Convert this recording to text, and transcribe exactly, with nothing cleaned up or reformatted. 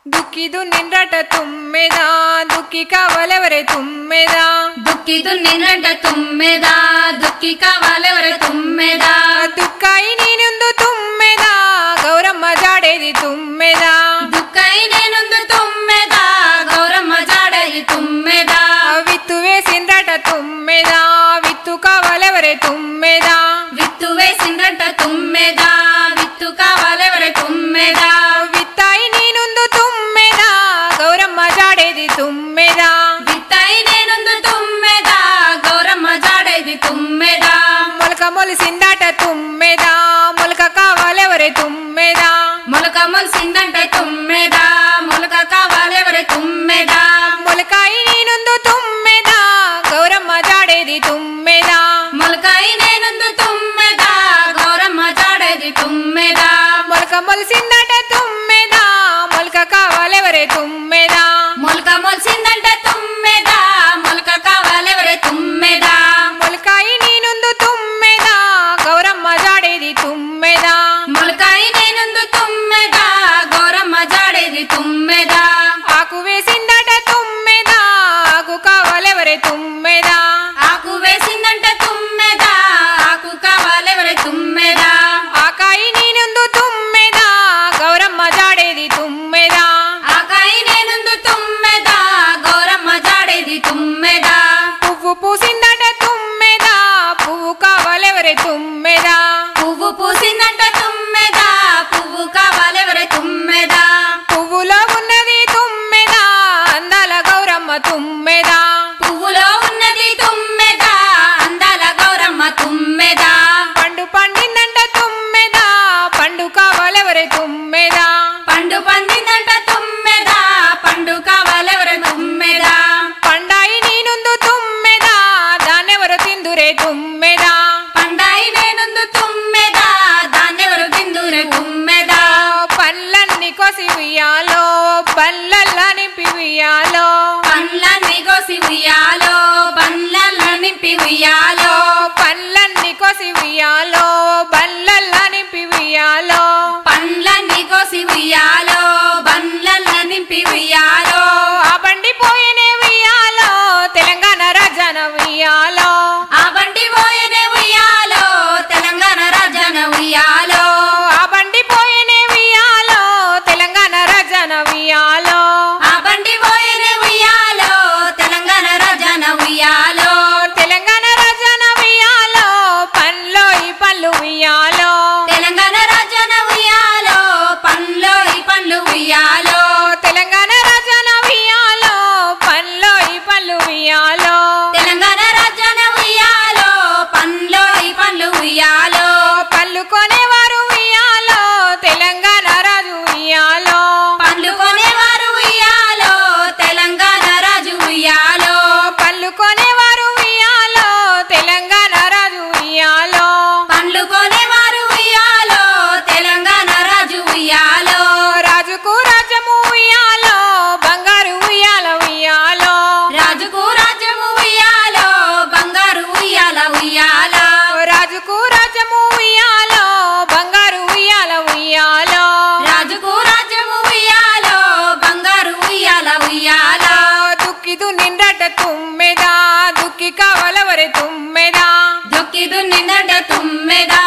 దుక్కిదు నిండ్రట తుమ్మెదా దుక్కి కావాలెవరే తుమ్మెదా దుక్కిదు నిండ్రట తుమ్మెదా దుక్కి కావాలెవరే తుమ్మెదా దుక్కాయి నేనుందు తుమ్మెదా గౌరమ్మ జాడేది తుమ్మెదా దుక్కాయి నేనుందు తుమ్మెదా గౌరమ్మ జాడేది తుమ్మెదా విత్తు వేసిండ్రట తుమ్మెదా విత్తు కావాలెవరే తుమ్మెదా విత్తు వేసిండ్రట తుమ్మెదా విత్తు కావాలెవరే తుమ్మెదా విత్తాయి నేనుందు తుమ్మెదా గౌరమ్మ జాడేది తుమ్మెదా విత్తాయి నేనుందు తుమ్మెదా గౌరమ్మ జాడేది తుమ్మెదా మొలక మొలిసిందట తుమ్మెదా మొలక కావాలెవరే తుమ్మెదా మొలక మొలిసిందంట తుమ్మెదా మొలక కావాలెవరే తుమ్మెదా మొలకాయి నేనుందు తుమ్మెదా గౌరమ్మ జాడేది తుమ్మెదా మొలకాయి నేనుందు తుమ్మెదా గౌరమ్మ జాడేది తుమ్మెదా మొలక మొలిసిందట తుమ్మెదా మొలక కావాలెవరే తుమ్మెదా మొలక మొలిసిందంట తుమ్మెదా మొలక కావాలెవరే తుమ్మెదా మొలకాయి నేనుందు తుమ్మెదా గౌరమ్మ జాడేది తుమ్మెదా మొలకాయి నేనుందు తుమ్మెదా గౌరమ్మ జాడేది తుమ్మెదా ఆకు వేసిందట తుమ్మెదా ఆకు కావాలెవరే తుమ్మెదా ఆకు వేసిందంట తుమ్మెదా ఆకు కావాలెవరే తుమ్మెదా ఆకాయి నేనుందు తుమ్మెదా గౌరమ్మ జాడేది తుమ్మెదా ఆకాయి నేనుందు తుమ్మెదా గౌరమ్మ జాడేది తుమ్మెదా పువ్వు పూసిందట తుమ్మెదా పువ్వు కావాలెవరే తుమ్మెదా పువ్వు పూసిందంట తుమ్మెదా పువ్వు కావాలెవరే తుమ్మెదా పువ్వులో ఉన్నది తుమ్మెదా అందాల గౌరమ్మ తుమ్మెదా పువ్వులో ఉన్నది తుమ్మెదా అందాల గౌరమ్మ తుమ్మెదా పండు పండిందంట తుమ్మెదా పండు కావాలెవరే తుమ్మెదా పండు పండిందంట తుమ్మెదా పండు కావాలెవరే తుమ్మెదా పండాయి నేనుందు తుమ్మెదా దాన్నెవరు తిందురే తుమ్మెదా పండాయి నేనుందు తుమ్మెదా దాన్నెవరు తిందురే తుమ్మెదా పళ్ళన్ని కోసి ఉయ్యాలో పళ్ళల్లా నింపి ఉయ్యాలో పండ్లన్నీ కోసి ఉయ్యాలో పండ్లల్లో నింపి ఉయ్యాలో పళ్ళన్ని కోసి ఉయ్యాలో బల్లల్లా నింపి ఉయ్యాలో పండ్లన్నీ కోసి ఉయ్యాలో బండ్లల్లో నింపి ఉయ్యాలో ఆ బండి పోయేనే ఉయ్యాలో తెలంగాణ రాజాన ఉయ్యాలో ఆ బండి పోయేనే ఉయ్యాలో తెలంగాణ రాజాన ఉయ్యాలో ఆ బండి పోయేనే ఉయ్యాలో తెలంగాణ రాజాన ఉయ్యాలో ఆ బండి పోయేనే ఉయ్యాలో తెలంగాణ రాజాన ఉయ్యాలో తెలంగాణ రాజాన ఉయ్యాలో పన్లో ఈ పళ్ళు ఉయ్యాలో తెలంగాణ రాజాన ఉయ్యాలో పండ్లో ఈ పండ్లు ఉయ్యాలో తెలంగాణ రాజాన ఉయ్యాలో పన్లో ఈ పళ్ళు ఉయ్యాలో తెలంగాణ రాజాన ఉయ్యాలో పండ్లో ఈ పండ్లు ఉయ్యాలో పళ్ళు కొనేవారు ఉయ్యాలో తెలంగాణ రాజు ఉయ్యాలో పండ్లు కొనేవారు ఉయ్యాలో తెలంగాణ రాజు ఉయ్యాలో పళ్ళు కొనేవారు ఉయ్యాలో తెలంగాణ రాజు ఉయ్యాలో పండ్లు కొనేవారు ఉయ్యాలో తెలంగాణ రాజు ఉయ్యాలో రాజుకు రాజ్యము ఉయ్యాలో బంగారు ఉయ్యాల ఉయ్యాలో రాజుకు రాజ్యము ఉయ్యాలో బంగారు ఉయ్యాల ఉయ్యాలో రాజుకు రాజ్యము ఉయ్యాలో బంగారు ఉయ్యాల ఉయ్యాలో రాజుకు రాజ్యము ఉయ్యాలో బంగారు ఉయ్యాల ఉయ్యాలో దుక్కిదు నిండట తుమ్మెదా దుక్కి కావాలవరే తుమ్మెదా దుక్కిదు నిందట తుమ్మెదా